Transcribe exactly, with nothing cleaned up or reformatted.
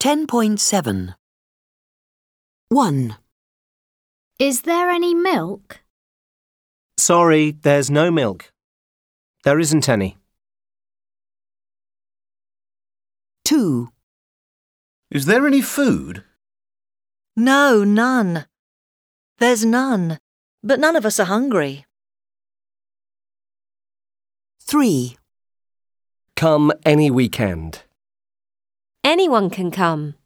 ten point seven. one. Is there any milk? Sorry, there's no milk. There isn't any. two. Is there any food? No, none. There's none, but none of us are hungry. three. Come any weekend. Anyone can come.